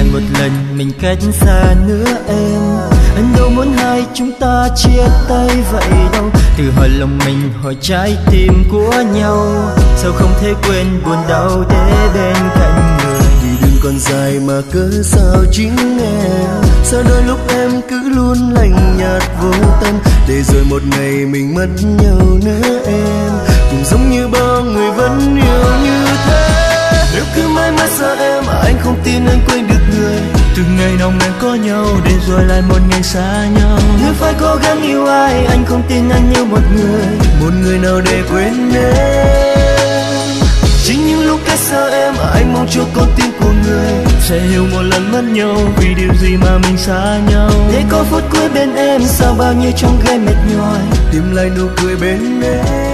một lần mình cách xa nữa em. Anh đâu muốn hai chúng ta chia tay vậy đâu. Từ hỏi lòng mình hỏi trái tim của nhau, sao không thể quên buồn đau để bên cạnh người. Vì đường còn dài mà cớ sao chính em, sao đôi lúc em cứ luôn lạnh nhạt vô tâm, để rồi một ngày mình mất nhau nữa em. Cũng giống như bao người vẫn yêu như thế. Nếu cứ mãi mãi xa em, anh không tin anh quên được người. Từng ngày nồng nàn có nhau, để rồi lại một ngày xa nhau. Nếu phải cố gắng yêu ai, anh không tin anh yêu một người nào để quên em. Chính những lúc cách xa em, anh mong cho con tim của người sẽ hiểu một lần mất nhau, vì điều gì mà mình xa nhau. Để có phút cuối bên em, sao bao nhiêu trong gai mệt nhòi, tìm lại nụ cười bên em.